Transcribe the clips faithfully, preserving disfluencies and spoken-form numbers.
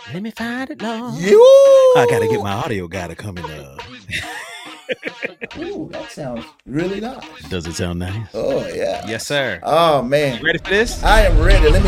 Let me find it, Lord. You. I gotta get my audio guy to come in. Uh... Ooh, that sounds really nice. Does it sound nice? Oh yeah. Yes, sir. Oh man. You ready for this? I am ready. Let me.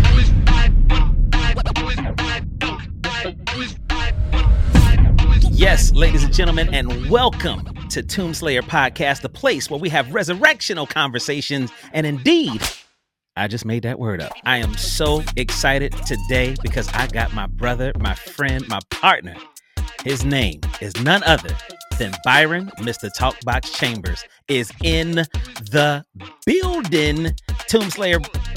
Yes, ladies and gentlemen, and welcome to Tombslayer Podcast, the place where we have resurrectional conversations. And indeed, I just made that word up. I am so excited today because I got my brother, my friend, my partner. His name is none other than Byron, Mister Talkbox Chambers, is in the building. Tombslayer.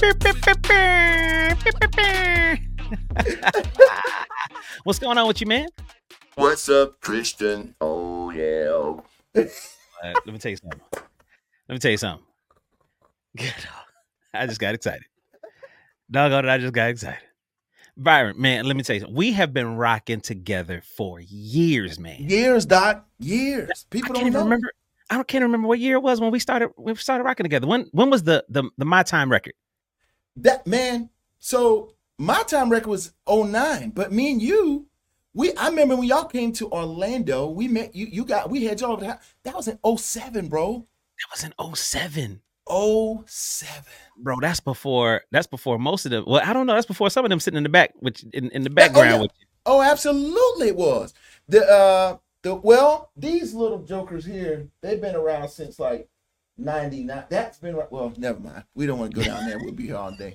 What's going on with you, man? What's up, Christian? Oh yeah. Uh, let me tell you something. Let me tell you something. I just got excited. Doggone it, I just got excited. Byron, man, let me tell you something. We have been rocking together for years, man. Years, Doc. Years. People I don't can't know. even remember. I don't can't remember what year it was when we started. We started rocking together. When when was the the the My Time record? That man. So My Time record was oh nine, but me and you, we I remember when y'all came to Orlando. We met you. You got we had y'all over the house. That was in oh seven, bro. That was in oh seven. oh seven. Bro, that's before that's before most of them. Well, I don't know. That's before some of them sitting in the back, which in, in the background. Oh, yeah. with you. Oh, absolutely it was. The uh the well, these little jokers here, they've been around since like ninety-nine. That's been well, never mind. We don't want to go down there. We'll be here all day.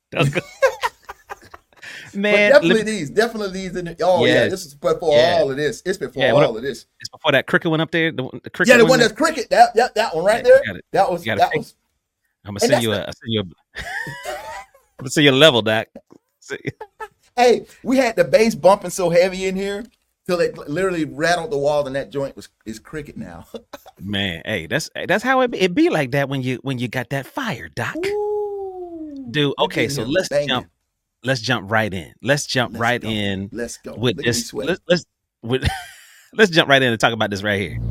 Man, but definitely me, these, definitely these in the, oh yes. yeah, this is before yeah. all of this. It's before yeah, all what, of this. It's before that cricket went up there. The, the cricket yeah, the one, one that's there. cricket. That that that one right yeah, there. That was that think, was I'm gonna send you a, I'll send you a I'm gonna send you a level, Doc. Hey, we had the bass bumping so heavy in here till it literally rattled the wall, and that joint was is cricket now. Man, hey, that's that's how it be, it be like that when you when you got that fire, Doc. Ooh, Dude, okay, so let's banging. jump. Let's jump right in. Let's jump let's right go. in. Let's go with Look this. Let's let's with, let's jump right in and talk about this right here.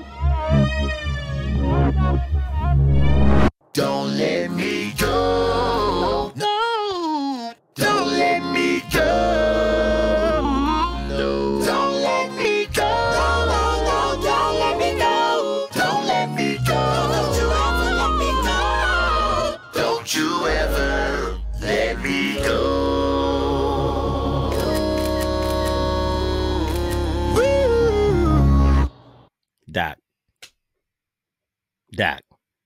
Don't let me go. No. Don't let me go. No. Don't let me go. No, no, no. Don't let me go. Don't let me go. Don't you ever let me go. Don't you ever let me go. Woo. Doc. Doc.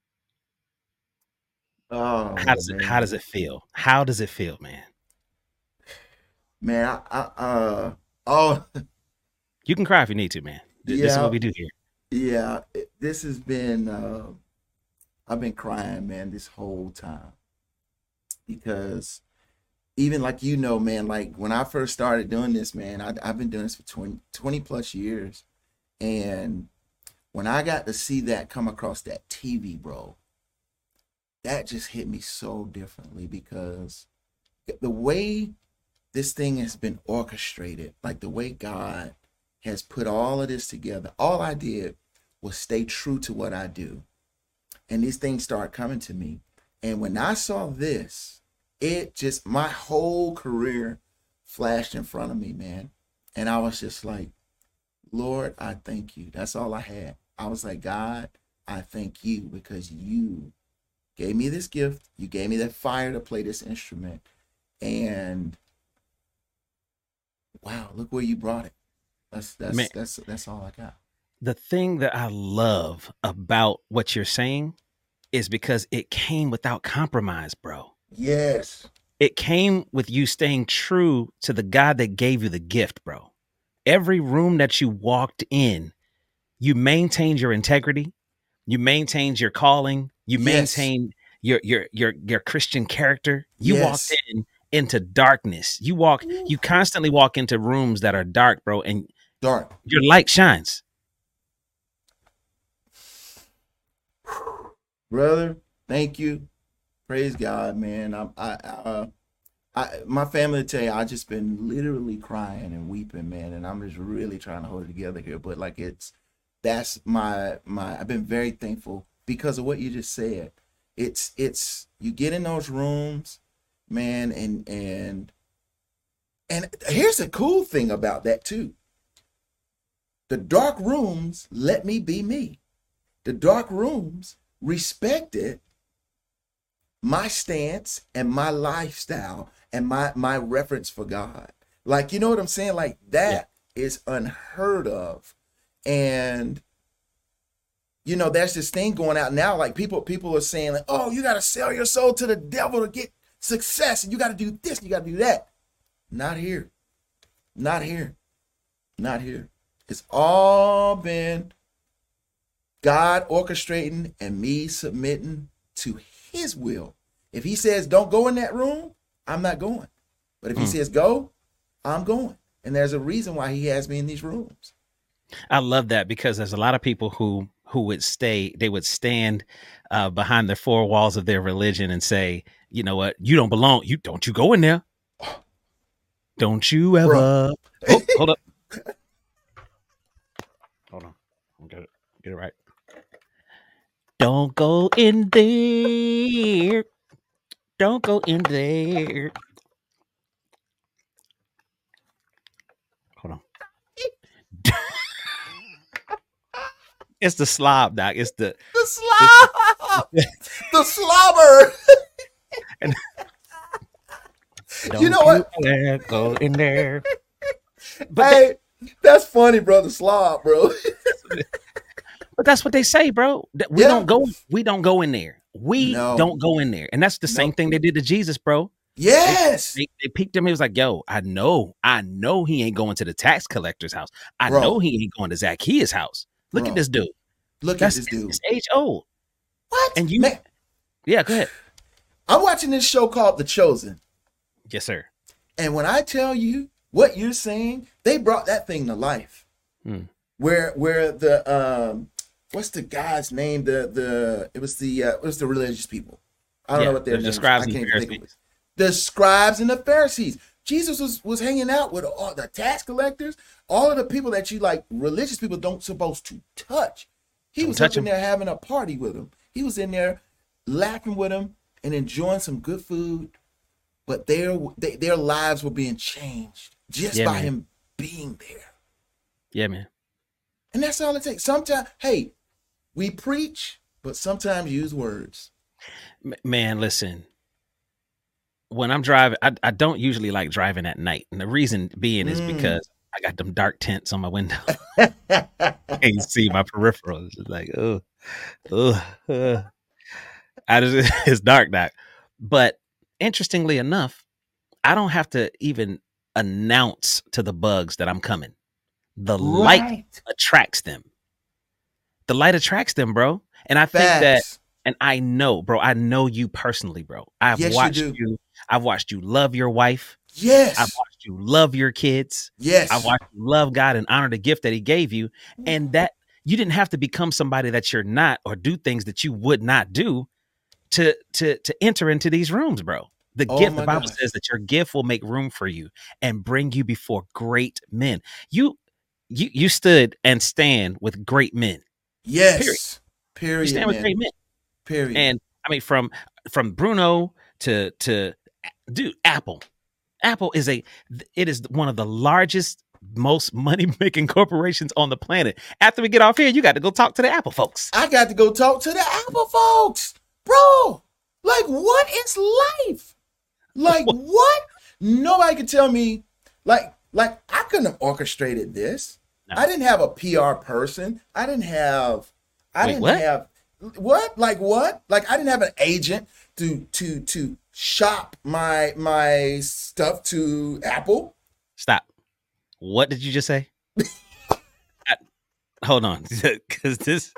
Oh, how does man. it how does it feel? How does it feel, man? Man, I, I uh oh you can cry if you need to, man. This, yeah, this is what we do here. Yeah, it, this has been uh I've been crying, man, this whole time. Because even like you know, man, like when I first started doing this, man, I I've been doing this for twenty, twenty plus years. And when I got to see that come across that T V, bro, that just hit me so differently because the way this thing has been orchestrated, like the way God has put all of this together, all I did was stay true to what I do. And these things started coming to me. And when I saw this, it just, my whole career flashed in front of me, man. And I was just like, Lord, I thank you. That's all I had. I was like, God, I thank you because you gave me this gift. You gave me that fire to play this instrument. And wow, look where you brought it. That's that's Man, that's that's all I got. The thing that I love about what you're saying is because it came without compromise, bro. Yes. It came with you staying true to the God that gave you the gift, bro. Every room that you walked in, you maintained your integrity, you maintained your calling, you yes. maintained your your your your Christian character. You yes. walked in into darkness. You walk, Ooh. you constantly walk into rooms that are dark, bro, and dark. Your light shines. Brother, thank you. Praise God, man. I, I, uh, I, my family tell you, I just been literally crying and weeping, man, and I'm just really trying to hold it together here. But like, it's that's my my. I've been very thankful because of what you just said. It's it's you get in those rooms, man, and and And here's the cool thing about that too. The dark rooms let me be me. The dark rooms respected my stance and my lifestyle and my my reference for God. Like, you know what I'm saying? Like that yeah. is unheard of. And you know, there's this thing going out now. Like people people are saying like, oh, you got to sell your soul to the devil to get success, and you got to do this, and you got to do that. Not here. Not here. Not here. It's all been God orchestrating and me submitting to his will. If he says don't go in that room, I'm not going. But if he mm. says go, I'm going. And there's a reason why he has me in these rooms. I love that, because there's a lot of people who who would stay, they would stand uh, behind the four walls of their religion and say, you know what, you don't belong. You don't you go in there. Don't you ever. Oh, hold up. Hold on. I'll get it. Get it right. Don't go in there. Don't go in there. Hold on. It's the slob, Doc. It's the the slob. The slobber. And, you know what? You go in there. But hey, that, that's funny, brother. Slob, bro. But that's what they say, bro. We yeah. don't go. We don't go in there. We no. don't go in there. And that's the same no. thing they did to Jesus, bro. Yes. They, they, they peeked him. He was like, yo, I know. I know he ain't going to the tax collector's house. I bro. know he ain't going to Zacchaeus' house. Look bro. at this dude. Look that's, at this dude. It's age old. What? And you, Man. Yeah, go ahead. I'm watching this show called The Chosen. Yes, sir. And when I tell you what you're saying, they brought that thing to life. Hmm. Where, where the um, what's the guy's name? The the it was the uh, it was the religious people. I don't yeah, know what their the names. Scribes I can't and even think of it. The scribes and the Pharisees. Jesus was was hanging out with all the tax collectors, all of the people that you like religious people don't supposed to touch. He don't was up in there having a party with them. He was in there laughing with them and enjoying some good food. But their they, their lives were being changed just yeah, by man. him being there. Yeah, man. And that's all it takes. Sometimes, hey, we preach, but sometimes use words. Man, listen. When I'm driving, I, I don't usually like driving at night. And the reason being is mm. because I got them dark tints on my window. And you see my peripherals. It's like, oh, oh, uh. I just, it's dark, Doc. But interestingly enough, I don't have to even announce to the bugs that I'm coming. The right. light attracts them. The light attracts them, bro. And I think Facts. that, and I know, bro, I know you personally, bro. I've yes, watched you, you. I've watched you love your wife. Yes. I've watched you love your kids. Yes. I've watched you love God and honor the gift that he gave you. And that you didn't have to become somebody that you're not or do things that you would not do to, to, to enter into these rooms, bro. The oh gift, the Bible gosh. says that your gift will make room for you and bring you before great men. You, you, you stood and stand with great men. Yes. Period. Period you stand man. with great men. Period. And I mean, from, from Bruno to, to dude, Apple, Apple is a, it is one of the largest, most money making corporations on the planet. After we get off here, you got to go talk to the Apple folks. I got to go talk to the Apple folks, bro. Like, what is life? Like, what? Nobody could tell me, like, like I couldn't have orchestrated this. No. I didn't have a P R person. I didn't have, I Wait, didn't what? have, what? Like what? Like I didn't have an agent to, to, to shop my, my stuff to Apple. Stop. What did you just say? I, hold on. Cause this,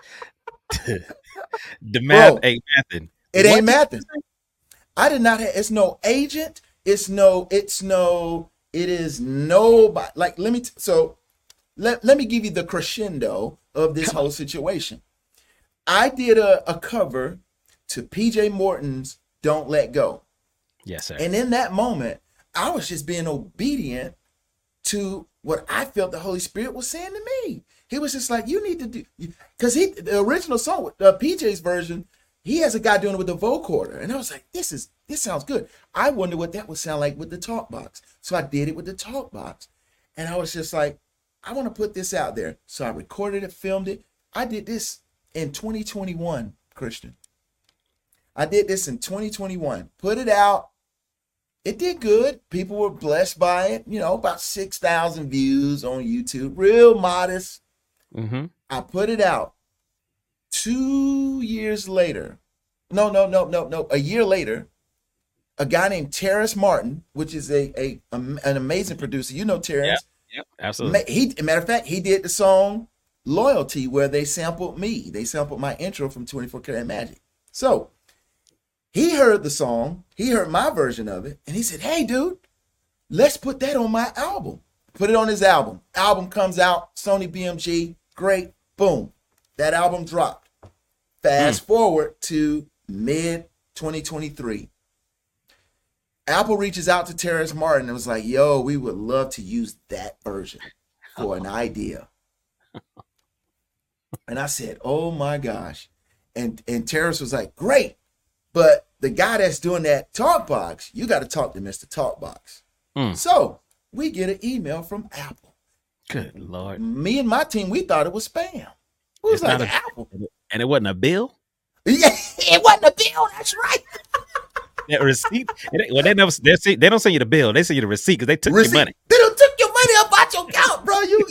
the math Bro, ain't mathing. It what ain't mathing. I did not have, it's no agent. It's no, it's no, it is nobody. Like, let me, t- so let, let me give you the crescendo of this Come whole on. situation. I did a, a cover to P J Morton's Don't Let Go. Yes, sir. And in that moment, I was just being obedient to what I felt the Holy Spirit was saying to me. He was just like, you need to do, because he, the original song, uh, P J's version, he has a guy doing it with the vocoder. And I was like, this is this sounds good. I wonder what that would sound like with the talk box. So I did it with the talk box. And I was just like, I want to put this out there. So I recorded it, filmed it. I did this in twenty twenty-one, Christian. I did this in twenty twenty-one. Put it out. It did good. People were blessed by it. You know, about six thousand views on YouTube. Real modest. Mm-hmm. I put it out. Two years later. No, no, no, no, no. A year later, a guy named Terrace Martin, which is a, a, a an amazing producer. You know Terrace. Yeah, yep, absolutely. He, matter of fact, he did the song Loyalty, where they sampled me. They sampled my intro from twenty-four Karat Magic. So he heard the song, he heard my version of it, and he said, hey, dude, let's put that on my album. Put it on his album. Album comes out, Sony B M G, great, boom. That album dropped. Fast mm. forward to mid twenty twenty-three. Apple reaches out to Terrace Martin and was like, yo, we would love to use that version for an idea. And I said, oh my gosh. And and Terrace was like, great. But the guy that's doing that Talkbox, you got to talk to Mister Talkbox. Mm. So we get an email from Apple. Good Lord. Me and my team, we thought it was spam. It was it's like a, Apple. And it wasn't a bill? Yeah, it wasn't a bill. That's right. That receipt. Well, they never. They, see, they don't send you the bill. They send you the receipt because they took receipt. your money. They don't took your money up out your account, bro. You.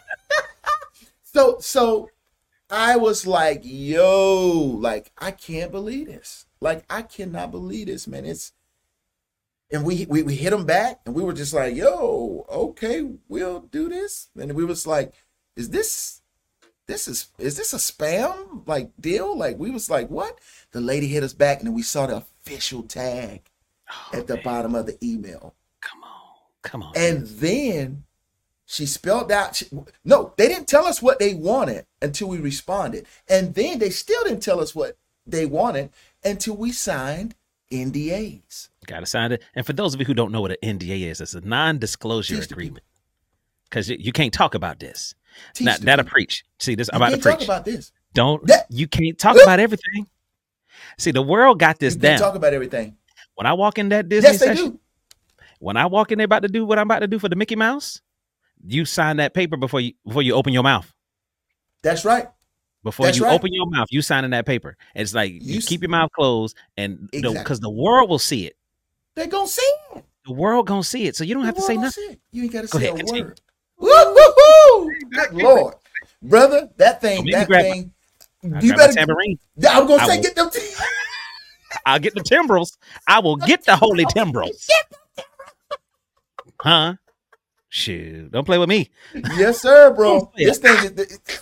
so so, I was like, yo, like I can't believe this. Like I cannot believe this, man. It's and we we we hit them back, and we were just like, yo, okay, we'll do this. And we was like, is this? This is is this a spam like deal? Like we was like, what? The lady hit us back, and then we saw the official tag oh, at the man. bottom of the email. Come on, come on. And man. then she spelled out. She, no, they didn't tell us what they wanted until we responded, and then they still didn't tell us what they wanted until we signed N D As. Got to sign it. And for those of you who don't know what an N D A is, it's a non-disclosure Teach agreement because you can't talk about this. Now, that'll preach. See, this I'm about to preach. Talk about this. Don't that, you can't talk about everything. See, the world got this you down. Can't talk about everything. When I walk in that Disney yes, they session, do. When I walk in there about to do what I'm about to do for the Mickey Mouse, you sign that paper before you before you open your mouth. That's right. Before That's you right. open your mouth, you signing that paper. It's like you, you keep your mouth closed, and because exactly. the, the world will see it. They're gonna see it. The world gonna see it, so you don't the have to say nothing. You ain't got to Go say ahead, a continue. word. Woo-hoo-hoo! Good Lord, brother, that thing, that thing. My, you better. Tambourine. I'm gonna I say, will, get them. T- I'll get the timbrels. I will get the holy timbrels. Huh? Shoot! Don't play with me. Yes, sir, bro. This thing is.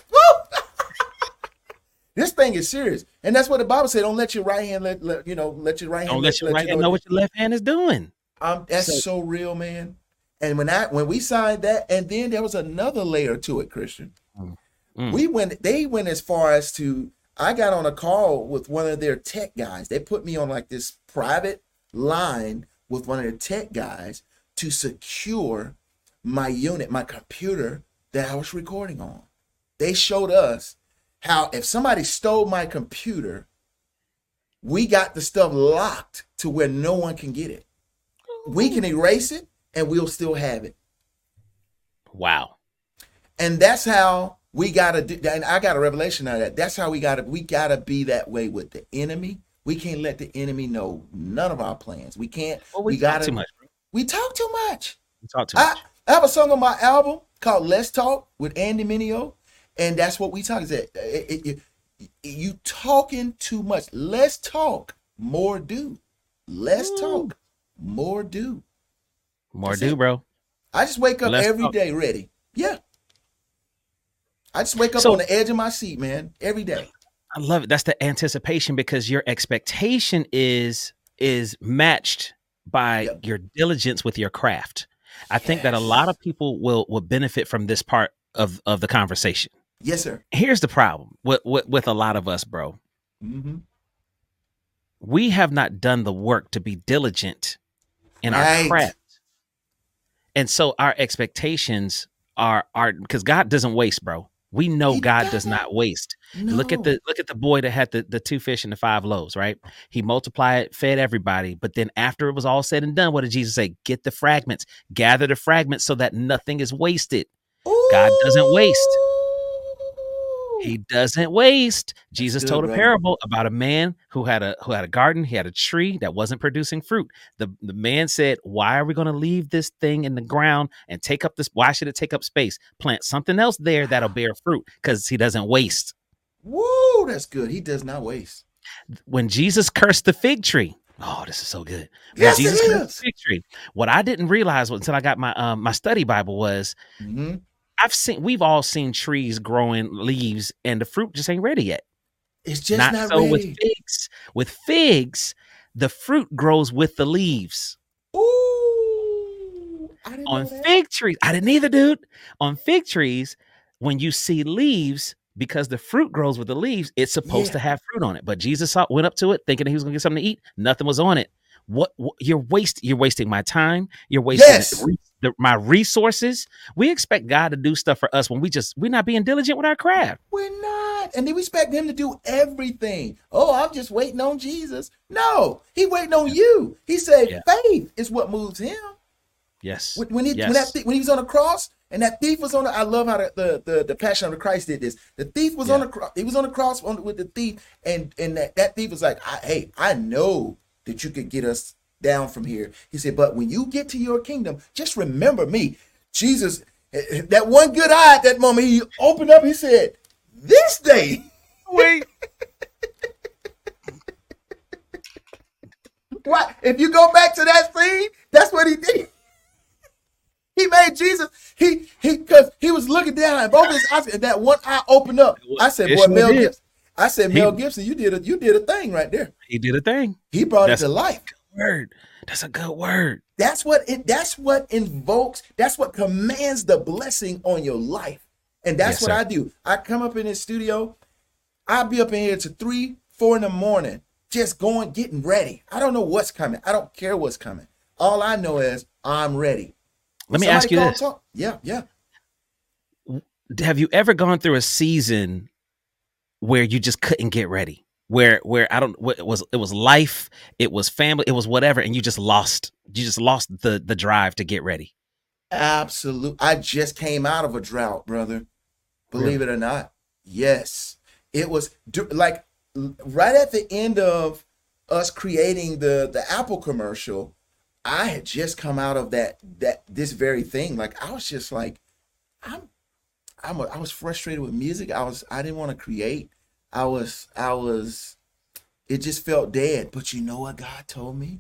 This thing is serious, and that's what the Bible said. Don't let your right hand let, let you know. Let your right hand. Don't let, let your let right you know hand know what your left hand is doing. Um, that's so, so real, man. And when I when we signed that, and then there was another layer to it, Christian. Mm. Mm. We went. They went as far as to. I got on a call with one of their tech guys. They put me on like this private line with one of their tech guys to secure my unit, my computer that I was recording on. They showed us how if somebody stole my computer, we got the stuff locked to where no one can get it. We can erase it and we'll still have it. Wow. And that's how we got to do, and I got a revelation out of that. That's how we got to, we got to be that way with the enemy. We can't let the enemy know none of our plans. We can't, well, we, we got to, too much, bro. We talk too much. We talk too much. I, I have a song on my album called Let's Talk with Andy Mineo. And that's what we talk is that it, it, it, you talking too much. Let's talk, more do. Let's Ooh. talk, more do. More that's do, it. bro. I just wake up Let's every talk. day ready. Yeah. I just wake up so, on the edge of my seat, man, every day. I love it. That's the anticipation because your expectation is is matched by yep. your diligence with your craft. I yes. think that a lot of people will will benefit from this part of, of the conversation. Yes, sir. Here's the problem with, with, with a lot of us, bro. Mm-hmm. We have not done the work to be diligent in right. our craft. And so our expectations are, are because God doesn't waste, bro. We know He God does doesn't. not waste. No. Look at the look at the boy that had the, the two fish and the five loaves, right? He multiplied it, fed everybody. But then after it was all said and done, what did Jesus say? Get the fragments, gather the fragments so that nothing is wasted. Ooh. God doesn't waste. He doesn't waste. Jesus good, told a brother. parable about a man who had a who had a garden. He had a tree that wasn't producing fruit. The, the man said, why are we going to leave this thing in the ground and take up this? Why should it take up space? Plant something else there that'll bear fruit, because he doesn't waste. Woo, that's good. He does not waste. When Jesus cursed the fig tree, oh, this is so good. When Yes, Jesus it cursed is. the fig tree, what I didn't realize until I got my um, my study Bible was, Mm-hmm. I've seen, we've all seen trees growing leaves and the fruit just ain't ready yet. It's just Not, not, so ready. with figs. With figs, the fruit grows with the leaves. Ooh, I didn't On know that. fig trees, I didn't either, dude. On fig trees, when you see leaves, because the fruit grows with the leaves, it's supposed Yeah. to have fruit on it. But Jesus saw, went up to it thinking he was going to get something to eat. Nothing was on it. What, what you're wasting? You're wasting my time. You're wasting Yes. re- the, my resources. We expect God to do stuff for us when we just we're not being diligent with our craft. We're not. And then we expect him to do everything. Oh, I'm just waiting on Jesus. No, he waiting on you. He said Yeah. faith is what moves him. Yes. When, when, he, yes. when, that th- when he was on the cross and that thief was on the, I love how the, the, the, the Passion of the Christ did this. The thief was Yeah. on the cross. He was on the cross on, with the thief. And, and that, that thief was like, I, hey, I know that you could get us down from here. He said, but when you get to your kingdom, just remember me. Jesus, that one good eye at that moment, he opened up, he said, this day. Wait. What? If you go back to that scene, that's what he did. He made Jesus, he, he, because he was looking down and both his eyes, and that one eye opened up. I said, It boy, sure Mel did. Gibson. I said, He- Mel Gibson, you did a, you did a thing right there. He did a thing. He brought That's it to life. Word. That's a good word. That's what it. That's what invokes. That's what commands the blessing on your life, and that's Yes, what sir. I do. I come up in this studio. I'll be up in here to three, four in the morning, just going, getting ready. I don't know what's coming. I don't care what's coming. All I know is I'm ready. Let me Somebody ask you call, this. talk. Yeah, yeah. Have you ever gone through a season where you just couldn't get ready? Where where I don't what it was it was life, it was family, it was whatever, and you just lost you just lost the the drive to get ready. Absolute. I just came out of a drought, brother. Believe it or not. Yes. It was do- like l- right at the end of us creating the the Apple commercial. I had just come out of that that this very thing. Like I was just like, I'm, I'm a, I was frustrated with music. I was I didn't want to create. I was I was. It just felt dead. But you know what God told me?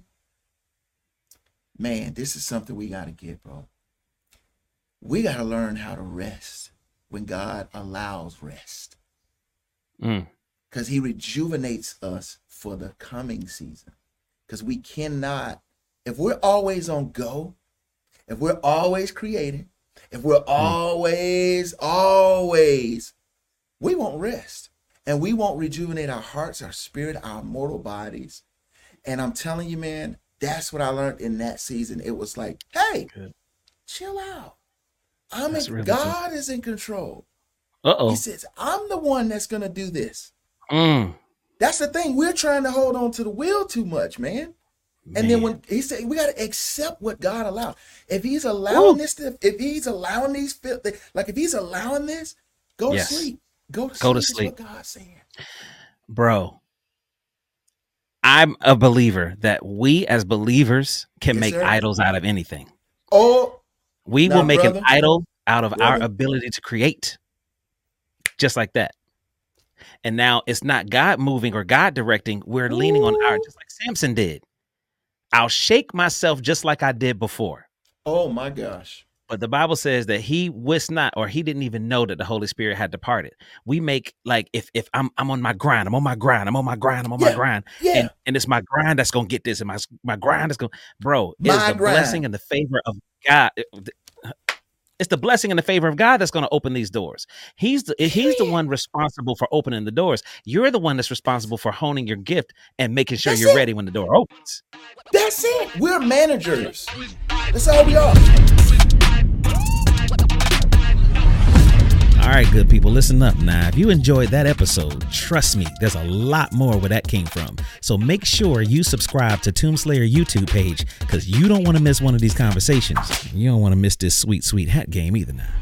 Man, this is something we got to get, bro. We got to learn how to rest when God allows rest. Mm. Because he rejuvenates us for the coming season. Because we cannot, if we're always on go, if we're always creating, if we're always, always, we won't rest. And we won't rejuvenate our hearts, our spirit, our mortal bodies. And I'm telling you, man, that's what I learned in that season. It was like, hey, Good. chill out. I'm That's in, really God is in control. Uh-oh. He says, I'm the one that's going to do this. Mm. That's the thing. We're trying to hold on to the wheel too much, man. And then when he said, we got to accept what God allowed. If he's allowing Ooh. this, to, if he's allowing these, like if he's allowing this, go Yes. to sleep. Go to Go to sleep. sleep. Is what God's saying. Bro, I'm a believer that we as believers can Yes, make sir. idols out of anything. Oh, We Now, will make brother, an idol out of our brother. ability to create. Just like that. And now it's not God moving or God directing. We're leaning on our, Ooh. just like Samson did. I'll shake myself just like I did before. oh my gosh. But the Bible says that he wist not, or he didn't even know that the Holy Spirit had departed. We make like, if if I'm I'm on my grind, I'm on my grind, I'm on my grind, I'm on my Yeah, grind. yeah. And, and it's my grind that's gonna get this. And my my grind is gonna, bro, it My is the grind. blessing and the favor of God. It's the blessing and the favor of God that's going to open these doors. He's the he's the one responsible for opening the doors. You're the one that's responsible for honing your gift and making sure That's you're it. ready when the door opens. That's it. We're managers. That's all we are. All right, right, good people, listen up now. If you enjoyed that episode, trust me, there's a lot more where that came from. So make sure you subscribe to Tombslayer YouTube page, because you don't want to miss one of these conversations. You don't want to miss this sweet, sweet hat game either now.